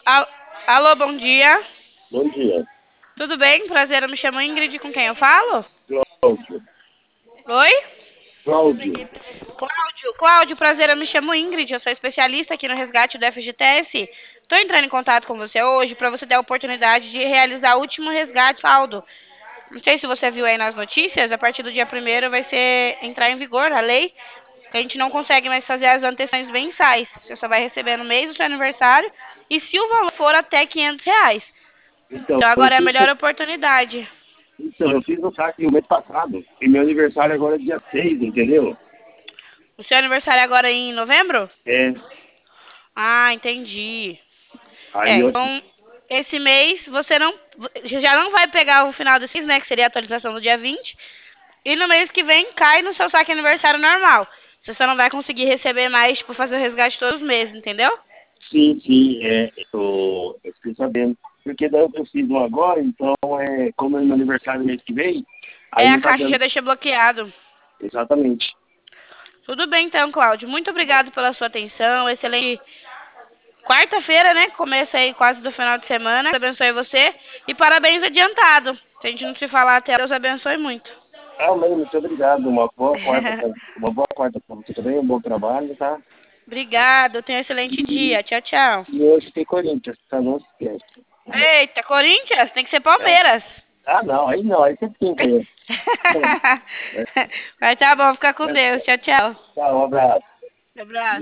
Al- Alô, bom dia. Bom dia. Tudo bem? Prazer, eu me chamo Ingrid, com quem eu falo? Cláudio. Oi? Cláudio. Cláudio, prazer, eu me chamo Ingrid, eu sou especialista aqui no resgate do FGTS. Estou entrando em contato com você hoje para você ter a oportunidade de realizar o último resgate saldo. Não sei se você viu aí nas notícias, a partir do dia 1º vai entrar em vigor a lei, que a gente não consegue mais fazer as antecipações mensais. Você só vai receber no mês do seu aniversário e se o valor for até R$ 500. Então, Então eu agora é a fiz, melhor oportunidade. eu fiz o saque o mês passado. E meu aniversário agora é dia 6, entendeu? O seu aniversário é agora em novembro? É. Ah, entendi. Aí eu. Então esse mês você não já não vai pegar o final desse mês, né, que seria a atualização do dia 20, e no mês que vem cai no seu saque aniversário normal. Você só não vai conseguir receber mais, tipo, fazer o resgate todos os meses, entendeu? Sim, sim, eu fiquei sabendo. Porque daí eu fiz um agora, então como é meu aniversário mês que vem, aí É, a não tá caixa já dando. deixa bloqueado. Exatamente. Tudo bem então, Cláudio. Muito obrigado pela sua atenção. Excelente quarta-feira, né? Começa aí quase do final de semana. Deus abençoe você. E parabéns adiantado. Se a gente não se falar até, Deus abençoe muito. Amém, muito obrigado. Uma boa quarta pra você também, um bom trabalho, tá? Obrigado. Tenha um excelente E, dia. Tchau, tchau. e hoje tem Corinthians, tá? Não se esquece. Eita, Corinthians? Tem que ser É. Palmeiras. Ah, não, aí você pinta aí. Mas tá bom, fica com Deus. Tchau, tchau. Tchau, um abraço. Abraço.